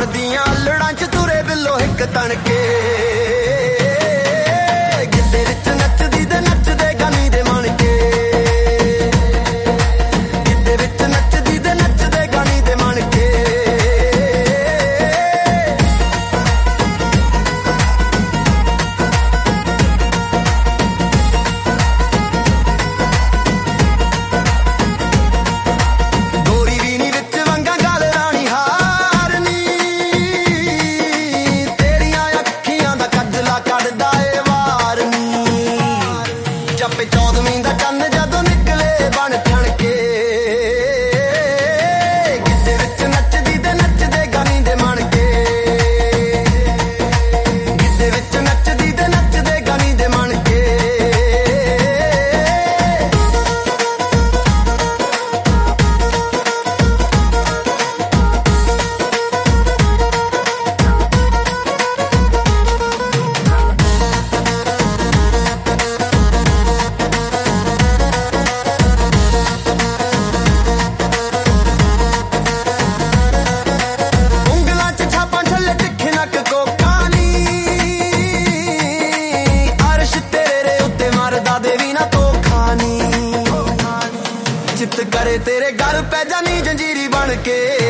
ਦੀਆਂ ਲੜਾਂ ਚ ਤੁਰੇ ਬਿੱਲੋ ਇੱਕ ਤਣ ਕੇ ਗਿੱਧੇ ਵਿੱਚ ਨੱਚਦੀ ਤੇ ਨੱਚਦੇ ਗਾਨੀ ਦੇ ਮਣ ਕੇ ਗਿੱਧੇ ਵਿੱਚ ਨੱਚਦੀ ਤੇ ਨੱਚਦੇ ਗਾਨੀ ਦੇ ਮਣ ਕੇ करे तेरे घर पे जानी जंजीरी बन के